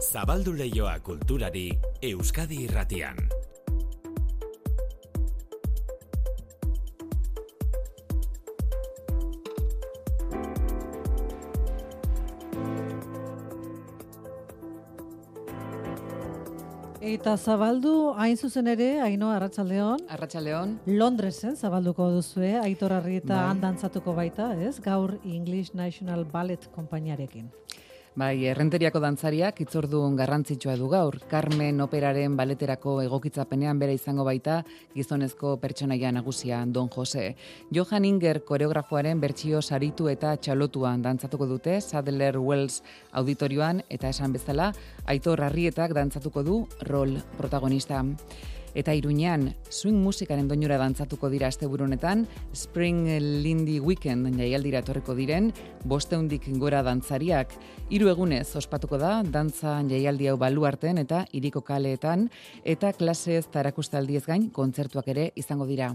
Zabaldu leioa kulturari Euskadi Irratian. Eta zabaldu, hain zuzen ere, Ainhoa, arratsaldeon. Arratsaldeon. Londresen zabalduko duzue, Aitor Arrieta handantzatuko baita, ez? Gaur English National Ballet konpainiarekin. Bai, Errenteriako dantzariak hitzordun garrantzitsua du gaur. Carmen operaren baleterako egokitzapenean bera izango baita gizonezko pertsonaia nagusia Don Jose. Johan Inger koreografoaren bertsio saritu eta txalotuan dantzatuko dute Sadler Wells auditorioan eta esan bezala Aitor Arrietak dantzatuko du rol protagonista. Eta Iruñean, swing musikaren doinura dantzatuko dira asteburu honetan, Spring Lindy Weekend jaialdira etorriko diren, 500 gora dantzariak. 3 egunez ospatuko da, dantza jaialdi hau baluarten eta hiriko kaleetan, eta klasez eta erakustaldiez gain kontzertuak ere izango dira.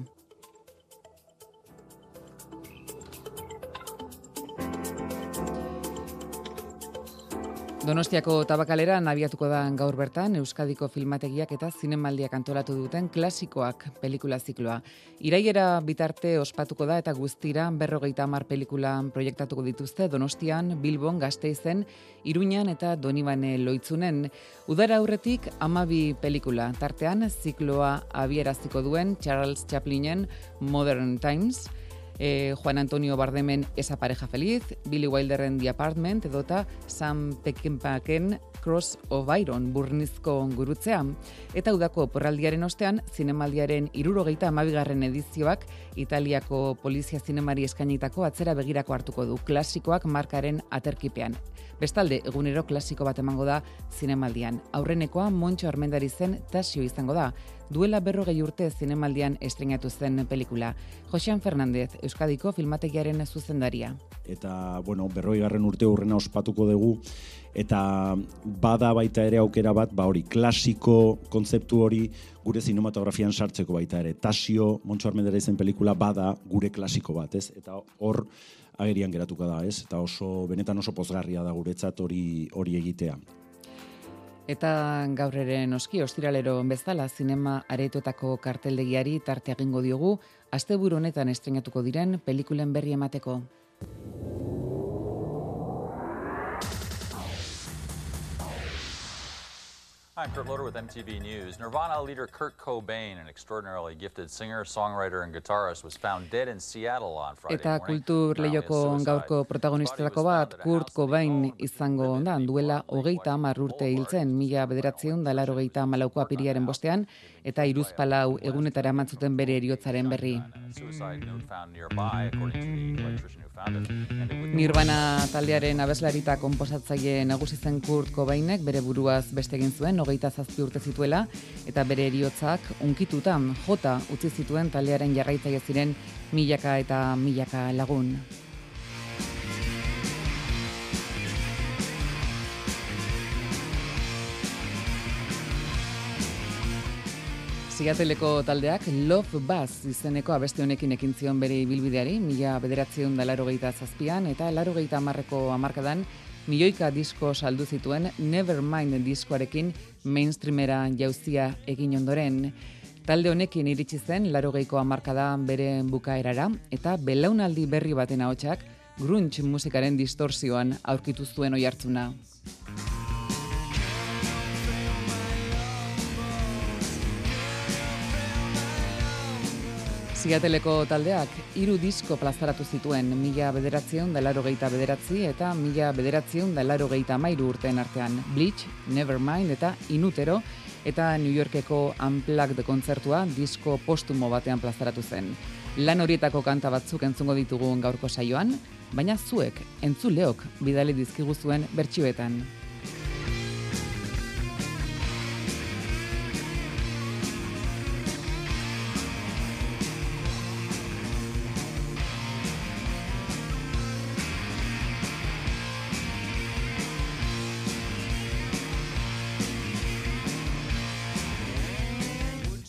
Donostiako tabakaleran abiatuko da gaur bertan Euskadiko filmategiak eta zinemaldiak antolatu duten klasikoak pelikula zikloa. Iraiera bitarte ospatuko da eta guztira 50 pelikula proiektatuko dituzte Donostian, Bilbon, Gasteizen, Iruñan eta Donibane Loitzunen. Udara aurretik 12 pelikula, tartean zikloa abieraziko duen Charles Chaplinen Modern Times, Juan Antonio Bardemen Esa pareja feliz, Billy Wilderren The Apartment edota Sam Peckinpahen Cross of Iron burnizko gurutzea. Eta udako porraldiaren ostean, zinemaldiaren 72. edizioak Italiako polizia zinemari eskainitako atzera begirako hartuko du klasikoak markaren aterkipean. Bestalde, egunero klasiko bat emango da zinemaldian. Aurrenekoa Montxo Armendarizen Tasio izango da. Duela 40 urte zinemaldian estreinatu zen pelikula. Josean Fernandez, Euskadiko filmategiaren zuzendaria. Eta, 40. urte hurrena ospatuko dugu, eta bada baita ere aukera bat, hori, klasiko kontzeptu hori gure zinematografian sartzeko baita ere. Tasio, Montxo Armendarizen pelikula bada gure klasiko bat, ez? Eta hor agerian geratuko da, ez? Eta benetan oso pozgarria da guretzat hori egitea. Eta gaur ere noski ostiralero bezala zinema aretoetako karteldegiari tarte egingo diogu, asteburu honetan estreinatuko diren pelikulen berri emateko. I'm Kurt Loder with MTV News. Nirvana leader Kurt Cobain, an extraordinarily gifted singer, songwriter and guitarist, was found dead in Seattle on Friday morning. Eta kultur lehioko gaurko protagonistetako bat Kurt Cobain izango da, duela 30 urte hiltzen, 1984ko apiriaren bostean, eta hiruzpalau egunetara eman zuten bere heriotzaren berri. Nirvana taldearen abeslari eta konposatzaile nagusi zen Kurt Cobainek bere buruaz beste egin zuen 27 urte zituela eta bere heriotzak hunkituta jota utzi zituen taldearen jarraitzaile ziren milaka eta milaka lagun. Seattleeko taldeak Love Buzz izeneko abesti honekin ekin zion bere ibilbideari 1987an eta 80ko hamarkadan milioika disko saldu zituen Nevermind diskoarekin mainstreamera jauzia egin ondoren. Talde honekin iritsi zen 80ko hamarkadan bere bukaerara eta belaunaldi berri baten ahotsak grunge musikaren distorsioan aurkitu zuen oihartzuna. Seattleeko taldeak 3 disko plazaratu zituen 1989 eta 1993 urteen artean. Bleach, Nevermind eta In Utero eta New Yorkeko Unplugged kontzertua disko postumo batean plazaratu zen. Lan horietako kanta batzuk entzungo ditugu gaurko saioan, baina zuek entzuleok bidali dizkiguzuen bertsioetan.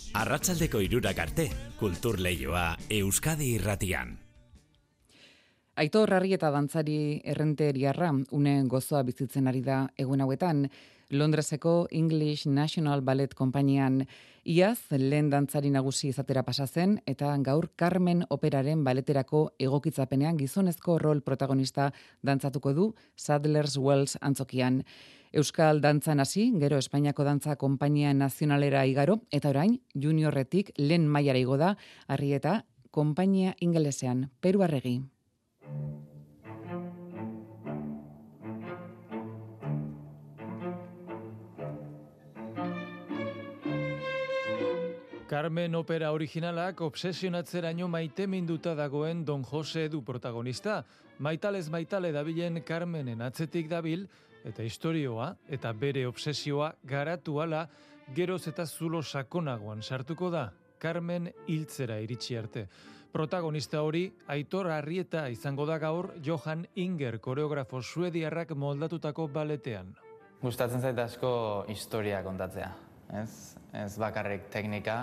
Arratsaldeko 3 arte, kultur leioa Euskadi Irratian. Aitor Arrieta dantzari errenteriarra une gozoa bizitzen ari da egun hauetan, Londreseko English National Ballet konpainian iaz lehen dantzari nagusi izatera pasa zen eta gaur Carmen operaren baleterako egokitzapenean gizonezko rol protagonista dantzatuko du Sadler's Wells antzokian. Euskal dantzan hasi, gero Espainiako dantza konpainia nazionalera igaro eta orain juniorretik lehen mailara igo da Arrieta konpainia ingelesean. Peru Arregi. Carmen opera originalak obsesionatzeraino maiteminduta dagoen Don Jose du protagonista. Maitalez maitale dabilen Carmenen atzetik dabil, eta istorioa eta bere obsesioa garatu ala geroz eta zulo sakonagoan sartuko da, Carmen hiltzera iritsi arte. Protagonista hori Aitor Arrieta izango da gaur Johan Inger koreografo suediarrak moldatutako baletean. Gustatzen zait asko historia kontatzea, ez bakarrik teknika,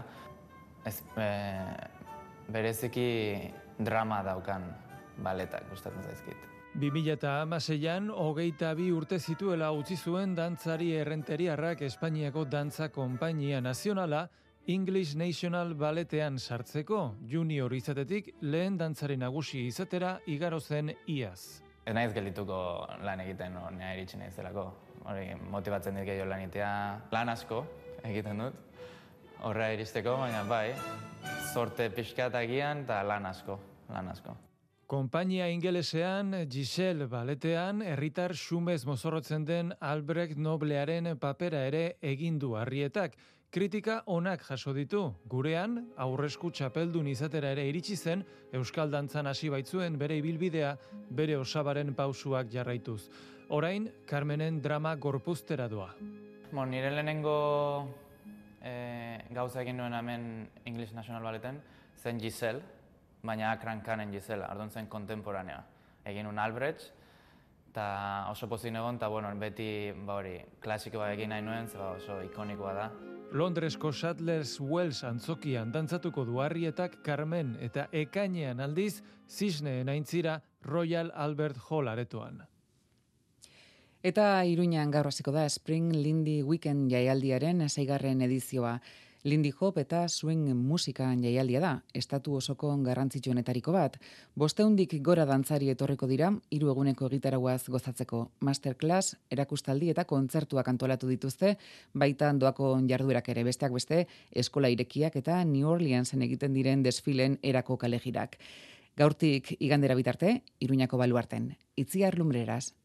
bereziki drama daukan baletak gustatzen zaizkit. 2016an 22 urte zituela utzi zuen dantzari errenteriarrak Espainiako dantza konpainia nazionala English National Balletean sartzeko, junior izatetik lehen dantzari nagusi izatera igaro zen iaz. Ez naiz geldituko lan egiten nea iritsi naizelako. Hori motibatzen dit gehiago lan egitea, lan asko egiten dut. Horra iristeko, baina bai, sorte pixkat agian eta lan asko. Konpainia ingelesean, Giselle baletean, herritar xumez mozorrotzen den Albrecht Noblearen papera ere egin du Arrietak. Kritika onak jaso ditu. Gurean, aurresku txapeldun izatera ere iritsi zen, Euskal dantzan hasi baitzuen bere ibilbidea, bere osabaren pausuak jarraituz. Orain, Carmenen drama gorpuztera doa. Nire lehenengo gauza egin nuen hemen English National Balleten, zen Giselle, baina Akrankanen Gisela, orduan zen kontemporanea. Egin un Albrecht, eta oso pozin egon, eta beti klasikoa egin nahi nuen, oso ikonikoa da. Londresko Sadler's Wells antzokian dantzatuko du Arrietak Carmen eta ekainean aldiz Cisneen aintzira Royal Albert Hall aretoan. Eta Iruñan gaur hasiko da Spring Lindy Weekend jaialdiaren 6. edizioa. Lindy Hop eta swing musika jaialdia da, estatu osoko garrantzitsuenetariko bat. 500 gora dantzari etorriko dira, 3 eguneko egitaragoaz gozatzeko. Masterclass, erakustaldi eta kontzertuak antolatu dituzte, baita doako jarduerak ere, besteak beste, eskola irekiak eta New Orleansen egiten diren desfilen erako kalejirak. Gaurtik igandera bitarte, Iruñako baluarten. Itziar Lumbreras.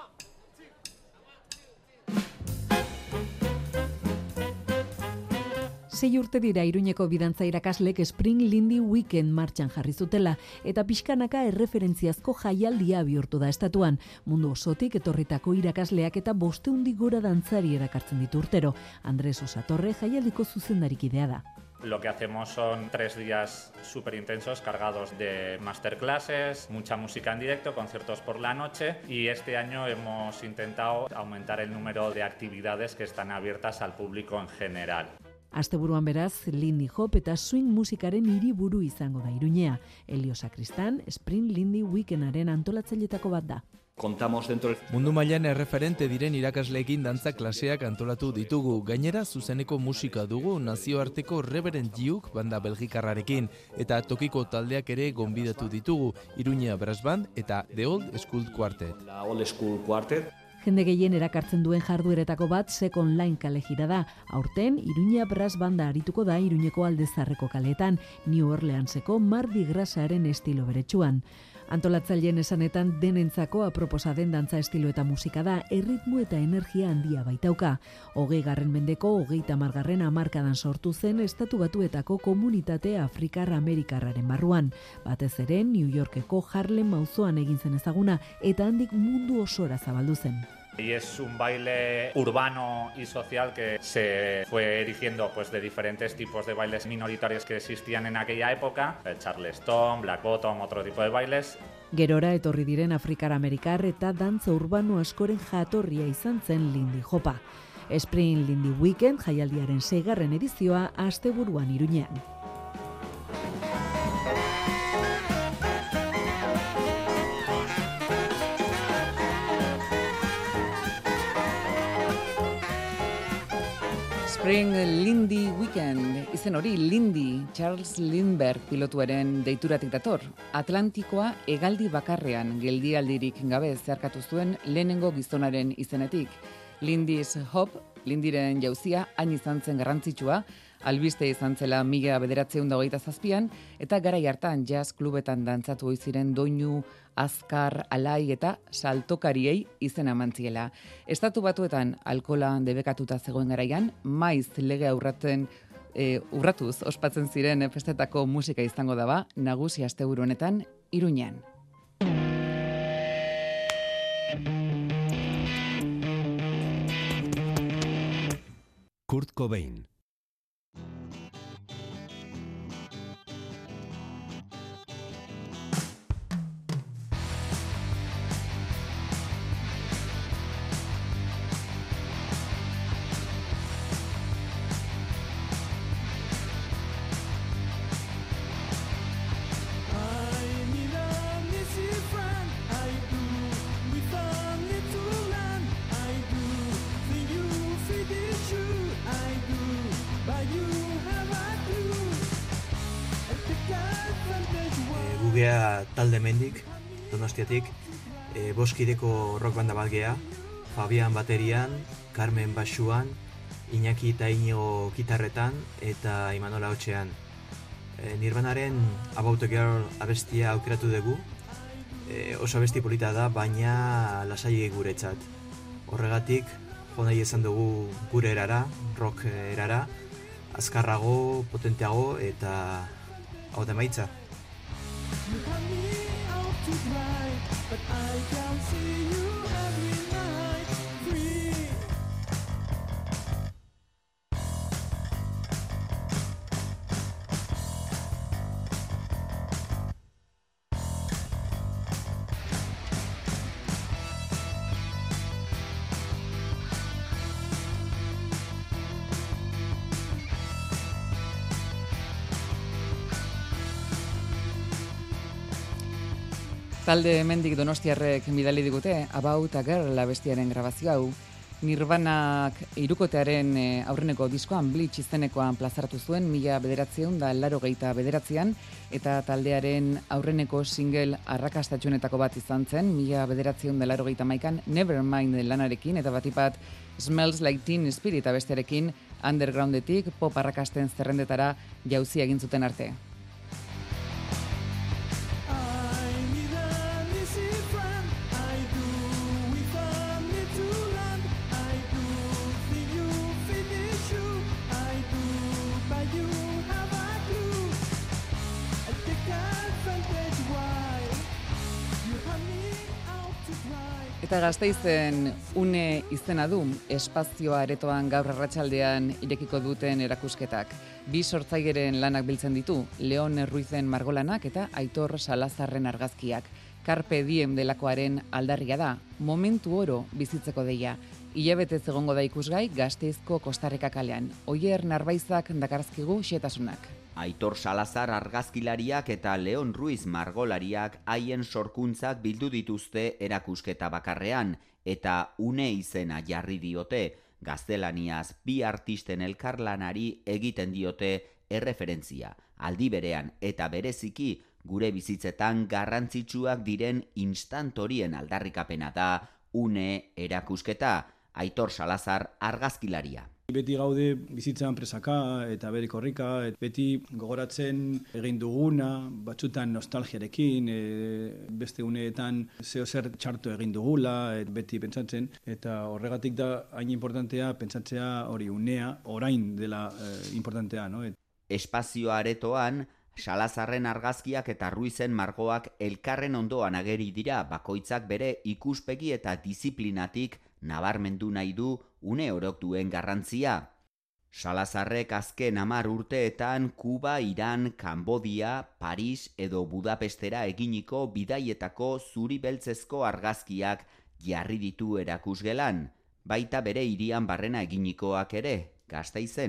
6 urte dira Iruñeko bidantza irakaslek Spring Lindy Weekend martxan jarri zutela eta pixkanaka erreferentziazko jaialdia bihurtu da estatuan. Mundu osotik etorritako irakasleak eta 500 gora dantzari erakartzen ditu urtero. Andres Osatorre jaialdiko zuzendarikidea da. Lo que hacemos son 3 días súper intensos, cargados de masterclasses, mucha música en directo, conciertos por la noche, y este año hemos intentado aumentar el número de actividades que están abiertas al público en general. Asteburuan beraz, Lindy Hop eta swing musikaren hiriburu izango da Iruñea. Elio Sakristán, Spring Lindy Weekendaren antolatzaileetako bat da. Mundu mailan erreferente diren irakasleekin dantza klaseak antolatu ditugu. Gainera, zuzeneko musika dugu nazioarteko Reverend Duke banda belgikarrarekin eta tokiko taldeak ere gonbidatu ditugu. Iruñea Brass Band eta The Old School Quartet. Jende gehien erakartzen duen jardueretako bat Second Line kalejira da. Aurten, Iruñea Brass Banda arituko da Iruñeko Aldezarreko kaleetan, New Orleanseko Mardi Grasaren estilo beretsuan. Antolatzaileen esanetan denentzako aproposa den dantza estilo eta musika da, erritmo eta energia handia baitauka. 20. mendeko 30. hamarkadan sortu zen Estatu Batuetako komunitate Afrikar-Amerikarraren barruan. Batez ere, New Yorkeko Harlem auzoan egin zen ezaguna eta handik mundu osora zabaldu zen. Y es un baile urbano y social que se fue erigiendo de diferentes tipos de bailes minoritarios que existían en aquella época, el Charleston, Black Bottom, otro tipo de bailes. Gerora etorri diren Afrikar-Amerikar eta dantza urbano askoren jatorria izan zen Lindy Hopa. Spring Lindy Weekend jaialdiaren 6. edizioa asteburuan Iruñean. Spring Lindy Weekend, izen hori Lindy, Charles Lindbergh pilotuaren deituratik dator. Atlantikoa hegaldi bakarrean geldialdirik gabe zeharkatu zuen lehenengo gizonaren izenetik. Lindy's Hope, Lindyren jauzia, hain izan zen garrantzitsua, albiste izan zela 1927an, eta garai hartan jazz klubetan dantzatu ohi ziren doinu, azkar, alai eta saltokariei izena emantziela. Estatu Batuetan alkola debekatuta zegoen garaian, maiz legea urratuz ospatzen ziren festetako musika izango daba, nagusi asteburu honetan Iruñan. Kurt Cobain. Gugea talde mendik, Donostiatik, boskideko rock banda bat gea, Fabian baterian, Carmen basuan, Iñaki eta Iñigo gitarretan eta Imanola hotxean. Nirvanaren About a Girl abestia aukeratu dugu, oso abesti polita da, baina lasai guretzat. Horregatik, jo nahi esan dugu gure erara, rock erara, azkarrago, potenteago eta hau da maitza. You have me out to dry, but I can see you every night free. Talde hemendik donostiarrek bidali digute About a Girl abestiaren grabazio hau. Nirvanak hirukotearen aurreneko diskoan Bleach izenekoan plazaratu zuen 1989an eta taldearen aurreneko single arrakastatsuenetako bat izan zen 1991an Nevermind lanarekin eta batipat Smells Like Teen Spirit abestiarekin undergroundetik pop arrakasten zerrendetara jauzia egin zuten arte. Eta Gasteizen une izena du espazio aretoan gaur arratsaldean irekiko duten erakusketak. Bi sortzaileren lanak biltzen ditu, Leon Ruizen margolanak eta Aitor Salazarren argazkiak. Carpe diem delakoaren aldarria da, momentu oro bizitzeko deia. Hilabetez egongo da ikusgai Gasteizko Kostarreka kalean. Oier Narbaizak dakarzkigu xetasunak. Aitor Salazar argazkilariak eta Leon Ruiz margolariak haien sorkuntzak bildu dituzte erakusketa bakarrean eta une izena jarri diote, gaztelaniaz bi artisten elkarlanari egiten diote erreferentzia. Aldi berean eta bereziki gure bizitzetan garrantzitsuak diren instantorien aldarrikapena da une erakusketa. Aitor Salazar argazkilaria. Beti gaude bizitzan presaka eta bere korrika, beti gogoratzen egin duguna, batzutan nostalgiarekin, beste uneetan zeo zer txartu egin dugula, beti pentsatzen, eta horregatik da hain importantea pentsatzea hori unea, orain dela importantea. No? Espazio aretoan, Salazarren argazkiak eta Ruizen margoak elkarren ondoan ageri dira, bakoitzak bere ikuspegi eta disiplinatik nabarmendu nahi du une orok duen garrantzia. Salazarrek azken 10 urteetan Kuba, Iran, Kanbodia, Paris edo Budapestera eginiko bidaietako zuri beltzezko argazkiak jarri ditu erakusgelan, baita bere hirian barrena eginikoak ere, Gasteizen.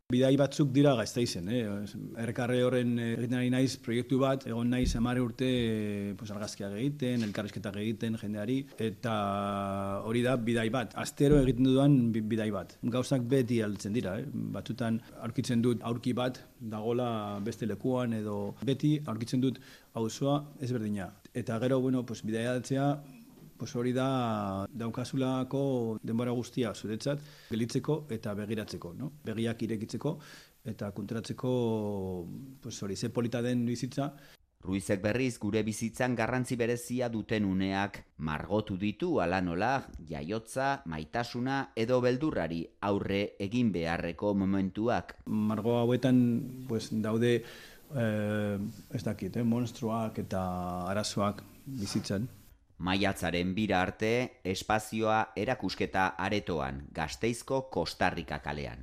Bidai batzuk dira Gasteizen, Errekarre horren egiten ari naiz proiektu bat, egon naiz 10 urte argazkiak egiten, elkarrizketak egiten jendeari, eta hori da bidai bat. Astero egiten dudan bidai bat. Gauzak beti altzen dira, batzutan aurkitzen dut aurki bat, dagola beste lekuan edo beti aurkitzen dut auzoa ezberdina. Eta gero, bidai altzea, hori da daukazulako denbora guztia zuretzat gelitzeko eta begiratzeko, begiak irekitzeko eta konturatzeko ze polita den bizitza. Ruizek berriz gure bizitzan garrantzi berezia duten uneak margotu ditu hala nola jaiotza, maitasuna edo beldurrari aurre egin beharreko momentuak. Margo hauetan daude monstruak eta arazoak bizitzan. Maiatzaren 2 arte, espazioa erakusketa aretoan, Gasteizko Kostarrika kalean.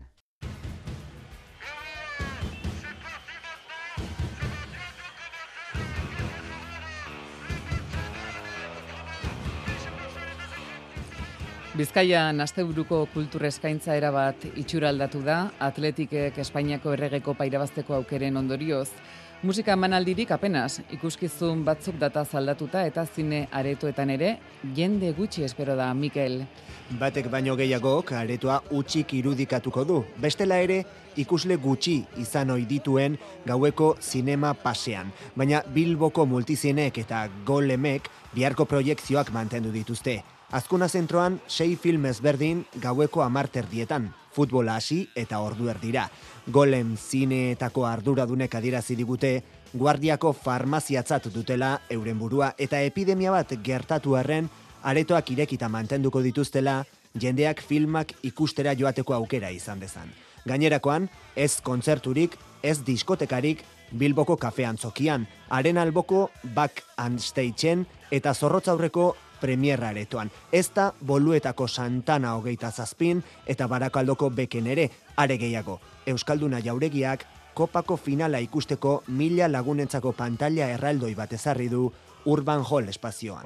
Bizkaian asteburuko kultur eskaintza erabat itxuraldatu da, Atletikek Espainiako erregeko irabazteko aukeren ondorioz. Musika emanaldirik apenas, ikuskizun batzuk data zaldatuta eta zine aretoetan ere, jende gutxi espero da, Mikel. Batek baino gehiagok aretoa utxik irudikatuko du. Bestela ere, ikusle gutxi izan ohi dituen gaueko zinema pasean. Baina Bilboko multizienek eta Golemek biharko proiekzioak mantendu dituzte. Azkuna zentroan 6 film ezberdin gaueko 10:00 futbola hasi eta ordu erdira. Golem zineetako arduradunek adierazi digute guardiako farmaziatzat dutela euren burua eta epidemia bat gertatu arren aretoak irekita mantenduko dituztela jendeak filmak ikustera joateko aukera izan dezan. Gainerakoan, ez kontzerturik, ez diskotekarik Bilboko kafean zokian, haren alboko Back and Stageen eta Zorrotzaurreko premierra aretoan. Ez da Boluetako Santana 27 eta Barakaldoko Beken ere, are gehiago. Euskalduna Jauregiak kopako finala ikusteko 1000 lagunentzako pantalla erraldoi bat ezarri du Urban Hall espazioan.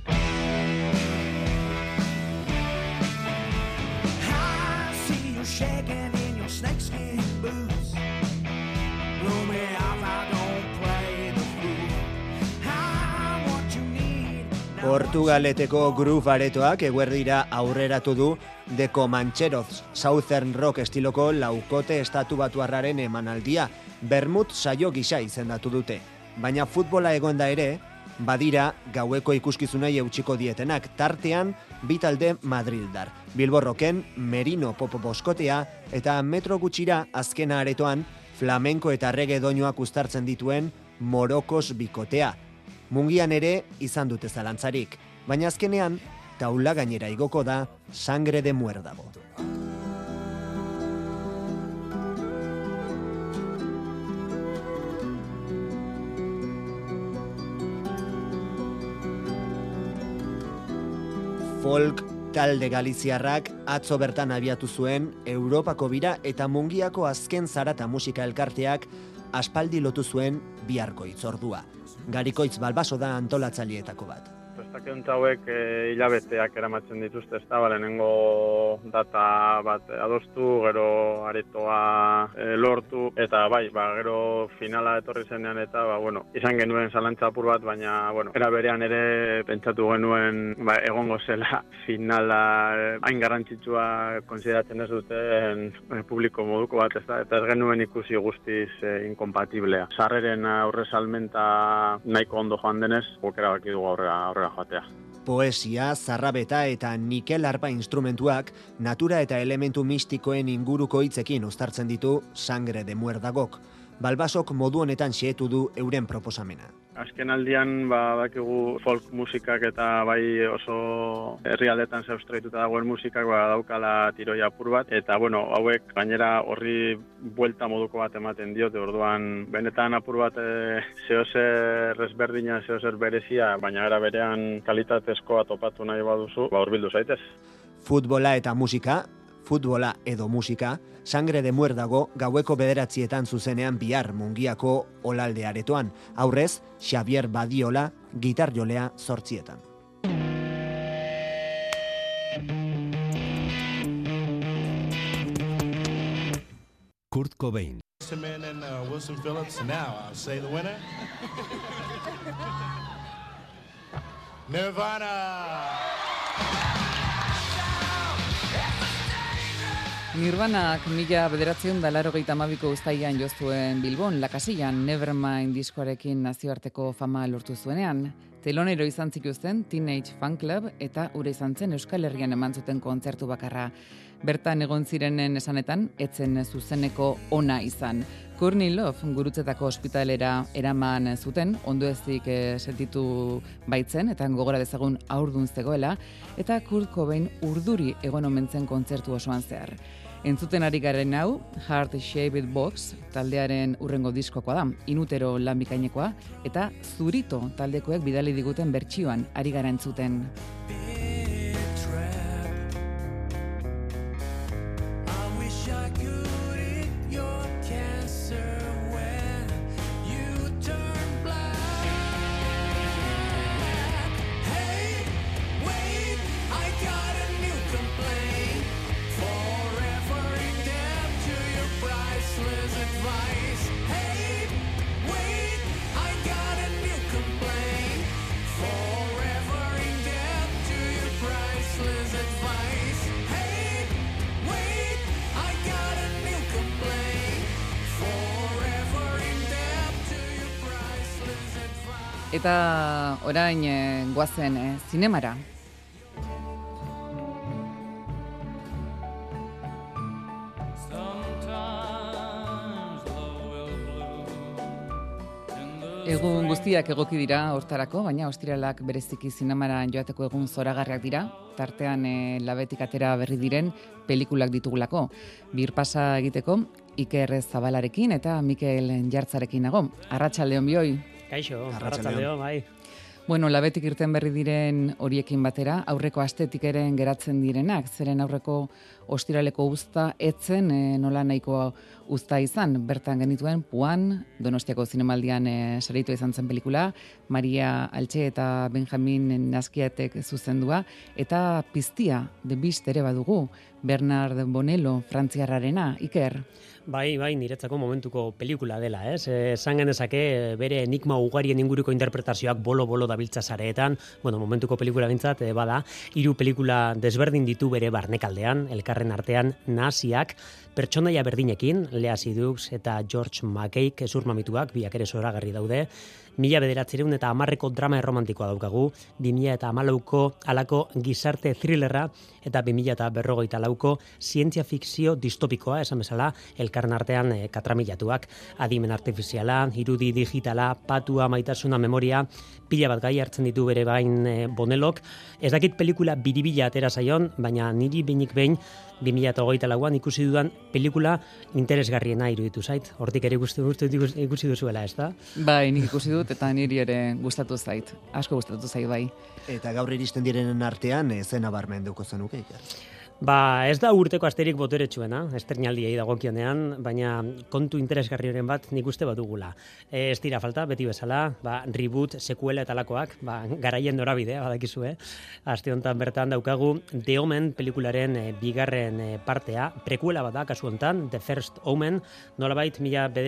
Portugaleteko Groove aretoak eguerdira aurreratu du The Comancheros, Southern Rock estiloko laukote estatu batuarraren emanaldia, Bermut saio gisa izendatu dute. Baina futbola egonda ere, badira gaueko ikuskizunei eutsiko dietenak, tartean bi talde madrildar. Bilbo Rocken Merino Pop boskotea eta metro gutxira azkena aretoan flamenko eta reggae doinuak uztartzen dituen Morokos bikotea. Mungian ere izan dute zalantzarik, baina azkenean taula gainera igoko da Sangre de Muérdago. Folk talde galiziarrak atzo bertan abiatu zuen Europako bira eta Mungiako azken zarata musika elkarteak aspaldi lotu zuen biharko hitzordua. Garikoitz Balbaso da antolatzaileetako bat. Prestaketa hauek hilabeteak eramatzen dituzte, ez da, lehenengo data bat adostu, gero aretoa lortu, eta gero finala etorri zenean eta, izan genuen zalantza apur bat, baina, era berean ere pentsatu genuen egongo zela finala hain garrantzitsua konsideratzen ez duten publiko moduko bat, ez da, eta ez genuen ikusi guztiz inkompatiblea. Sarreren aurre salmenta nahiko ondo joan denez, guk erabaki dugu aurrera joatea. Poesia, zarrabeta eta nikel arpa instrumentuak natura eta elementu mistikoen inguruko hitzekin uztartzen ditu Sangre de Muérdagok. Balbasok modu honetan xehetu du euren proposamena. Azken aldian, dakigu folk musikak eta oso herrialdetan zeustraituta dagoen musikak daukala tiroi apur bat, eta hauek gainera horri buelta moduko bat ematen diote, orduan benetan apur bat zeozer ezberdina, zeozer berezia, baina era berean kalitatezkoa topatu nahi baduzu, hurbildu zaitez. Futbola eta musika, futbola edo musika, Sangre de Muérdago gaueko 9:00 zuzenean bihar Mungiako Olalde aretoan. Aurrez, Xavier Badiola, gitar jolea 8:00. Kurt Cobain. Cement and Wilson Phillips. Now I'll say the winner. Nirvana. Nirvanak 1982ko uztailean jo zuen Bilbon, La Casillan, Nevermind diskoarekin nazioarteko fama lortu zuenean. Telonero izan zituzten Teenage Fan Club eta ura izan zen Euskal Herrian eman zuten kontzertu bakarra. Bertan egon zirenen esanetan, etzen zuzeneko ona izan. Courtney Love gurutzetako ospitalera eraman zuten, ondoezik sentitu baitzen, eta gogora dezagun haurdun zegoela, eta Kurt Cobain urduri egon omen zen kontzertu osoan zehar. Entzuten ari garen hau, Heart Shaped Box taldearen urrengo diskokoa da, Inutero lan bikainekoa, eta Zurito taldekoek bidali diguten bertsioan ari gara entzuten. Eta orain goazen zinemara. Egun guztiak egoki dira hortarako, baina ostiralak bereziki zinemara joateko egun zoragarriak dira, tartean labetik atera berri diren pelikulak ditugulako. Birpasa egiteko Iker Zabalarekin eta Mikel Jartzarekin nago. Arratsaldeon bioi. Kaixo, arratsaldeon, bai. Bueno, labetik irten berri diren horiekin batera, aurreko astetik eren geratzen direnak, zeren aurreko ostiraleko uzta etzen nola nahiko uzta izan. Bertan genituen Puan, Donostiako zinemaldian saritu izan zen pelikula, Maria Altxe eta Benjamin Nazkiatek zuzendua, eta Piztia, The Beast ere badugu, Bernard Bonello, frantziarrarena, Iker. Bai, niretzako momentuko pelikula dela, ez? Esan genezake bere enigma ugarien inguruko interpretazioak bolo-bolo dabiltza sareetan, bueno, momentuko pelikula bintzat, bada, 3 pelikula desberdin ditu bere barnekaldean, elkarren artean naziak, pertsonaia berdinekin, Lea Seydoux eta George McKay, gezur mamituak, biak ere zoragarri daude, 1910ko drama erromantikoa daukagu, 2014ko alako gizarte thrillerra eta 2044ko zientzia fikzio distopikoa, esan bezala, elkarren artean katramilatuak, adimen artifiziala, irudi digitala, patua, maitasuna, memoria, pila bat gai hartzen ditu bere bain Bonelok. Ez dakit pelikula biribila atera zaion, baina niri behinik behin 2024an ikusi dudan pelikula interesgarriena iruditu zait. Hortik ere ikusi duzuela, ez da? Bai, nik ikusi dut eta niri ere gustatu zait. Asko gustatu zait, bai. Eta gaur iristen direnen artean zena barmen duko zenuke, Iker? Ba, ez da urteko asterik boteretsuena, estrenaldiei dagokionean, baina kontu interesgarri horren bat nik uste badugula. Ez dira falta, beti bezala, reboot, sekuela eta lakoak, garaien norabidea, badakizue. Aste honetan bertan daukagu The Omen pelikularen bigarren partea, prekuela bat da, kasu honetan, The First Omen, nolabait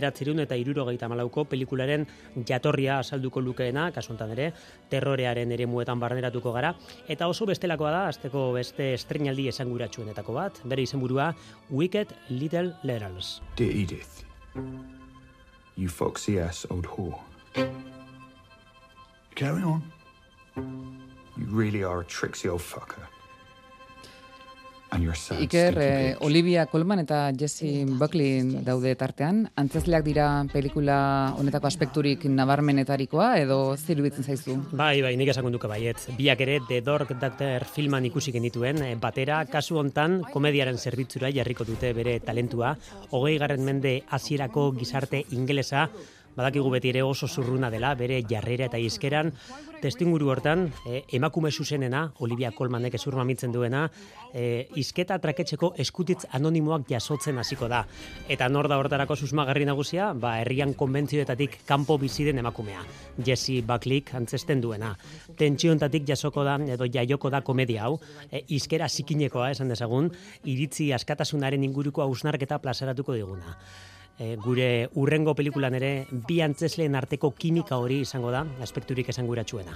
1974ko pelikularen jatorria azalduko lukeena, kasu honetan ere, terrorearen ere muetan barneratuko gara, eta oso bestelakoa da, azteko beste estrenaldi esanguratsuenetako bat, bere izenburua Wicked Little Liars. Dear Edith, you foxy ass old whore. Carry on. You really are a tricksy old fucker. Iker, Olivia Colman eta Jessie Buckley daude tartean. Antzezleak dira pelikula honetako aspekturik nabarmenetarikoa edo zer iruditzen zaizu? Bai, nik esango nuke baietz. Biak ere The Dark Doctor filman ikusi genituen, batera kasu hontan komediaren zerbitzura jarriko dute bere talentua. 20. mende hasierako gizarte ingelesa badakigu beti ere oso zurruna dela, bere jarrera eta hizkeran, testuinguru hortan, emakume zuzenena, Olivia Colmanek ezur mamitzen duena, hizketa traketxeko eskutitz anonimoak jasotzen hasiko da. Eta nor da hortarako susmagarri nagusia, herrian konbentzioetatik kanpo bizi den emakumea. Jessie Buckleyk antzesten duena. Tentsioetatik jasoko da edo jaioko da komedia hau, hizkera zikinekoa esan dezagun, iritzi askatasunaren inguruko hausnarketa plazaratuko diguna. Gure urrengo pelikulan ere bi antzesleen arteko kimika hori izango da, aspekturik esanguratsuena.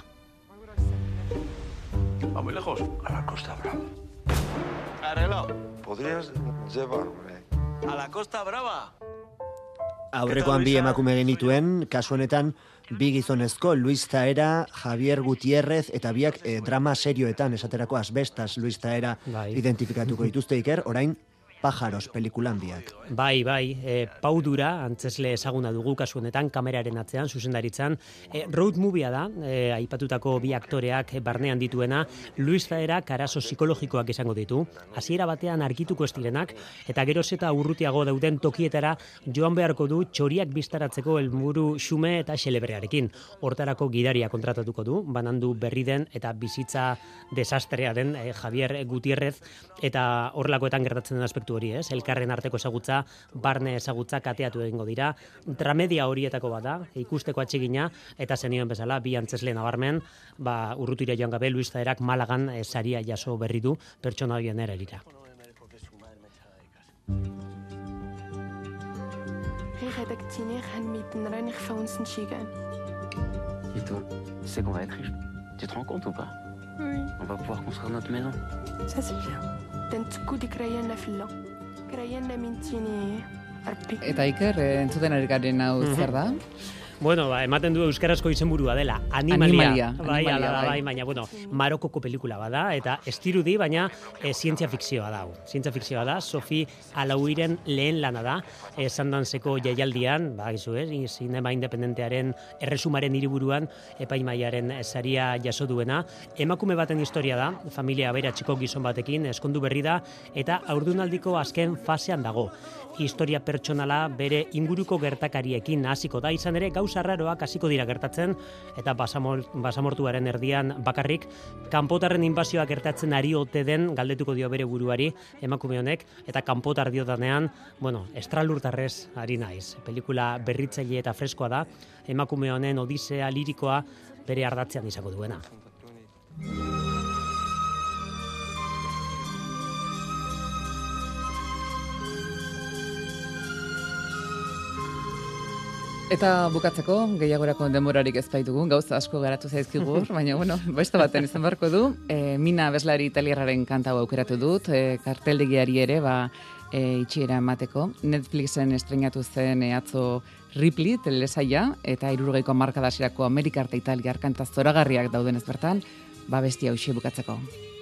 ¿Va muy lejos? A la Costa Brava. Arreglo. ¿Podrías llevarme a la Costa Brava? Aurrekoan bi emakume genituen, kasu honetan bi gizonezko, Luis Zaera, Javier Gutiérrez, eta biak drama serioetan esaterako Asbestas Luis Zaera identifikatuko dituzte, Iker, orain Pájaros pelikulan biak. Bai, Pau Dura, antzesle ezaguna dugu kasu honetan, kameraren atzean, zuzendaritzan, road movie da, aipatutako bi aktoreak barnean dituena, Luis Zaerak arazo psikologikoak izango ditu, hasiera batean argituko ez direnak, eta geroz eta urrutiago dauden tokietara joan beharko du txoriak biztaratzeko helburu xume eta xelebrearekin. Hortarako gidaria kontratatuko du, banandu berri den eta bizitza desastrea den Javier Gutiérrez, eta horrelakoetan gertatzen den aspektu hori, elkarren arteko ezagutza, barne ezagutza kateatu egingo dira. Tramedia horietako bada, ikusteko atsegina, eta zenioen bezala, bi antzesle nabarmen, urrutira joan gabe, Luis Zaerak Malagan saria jaso berri du pertsona horien erarira. Et toi, tu sais qu'on va être riche. Tu te rends compte ou pas? Oui. On va pouvoir construire notre maison. Ça c'est bien. Eta Iker, entzuten ari garen hau zer da? Bueno, ematen du euskarazko izenburua dela, Animalia. Bai, baina, Marokoko pelikula bada, eta estirudi, baina zientzia fikzioa da. Zientzia fikzioa da, Sofi Alauiren lehen lana da, Sandanseko jaialdian, zinema independentearen erresumaren hiriburuan, epaimaiaren saria jaso duena. Emakume baten historia da, familia aberatxiko gizon batekin, eskondu berri da, eta haurdunaldiko azken fasean dago. Historia pertsonala bere inguruko gertakariekin hasiko da, izan ere gauza raroak hasiko dira gertatzen, eta basamortuaren erdian bakarrik kanpotarren inbazioa gertatzen ari ote den galdetuko dio bere buruari emakume honek, eta kanpotar diodanean, estralurtarrez ari naiz. Pelikula berritzaile eta freskoa da, emakume honen odisea lirikoa bere ardatzean izango duena. Eta bukatzeko, gehiagorako denborarik ez baitugu, gauza asko garatu zaizkigu, baina, beste baten izan beharko du. Mina abeslari italiarraren kanta aukeratu dut, karteldegiari ere, itxiera emateko. Netflixen estreinatu zen atzo Ripley, telesaia, eta 70ko hamarkada hasierako Amerikar eta Italiar kanta zoragarriak dauden ez bertan, bestia hauxe bukatzeko.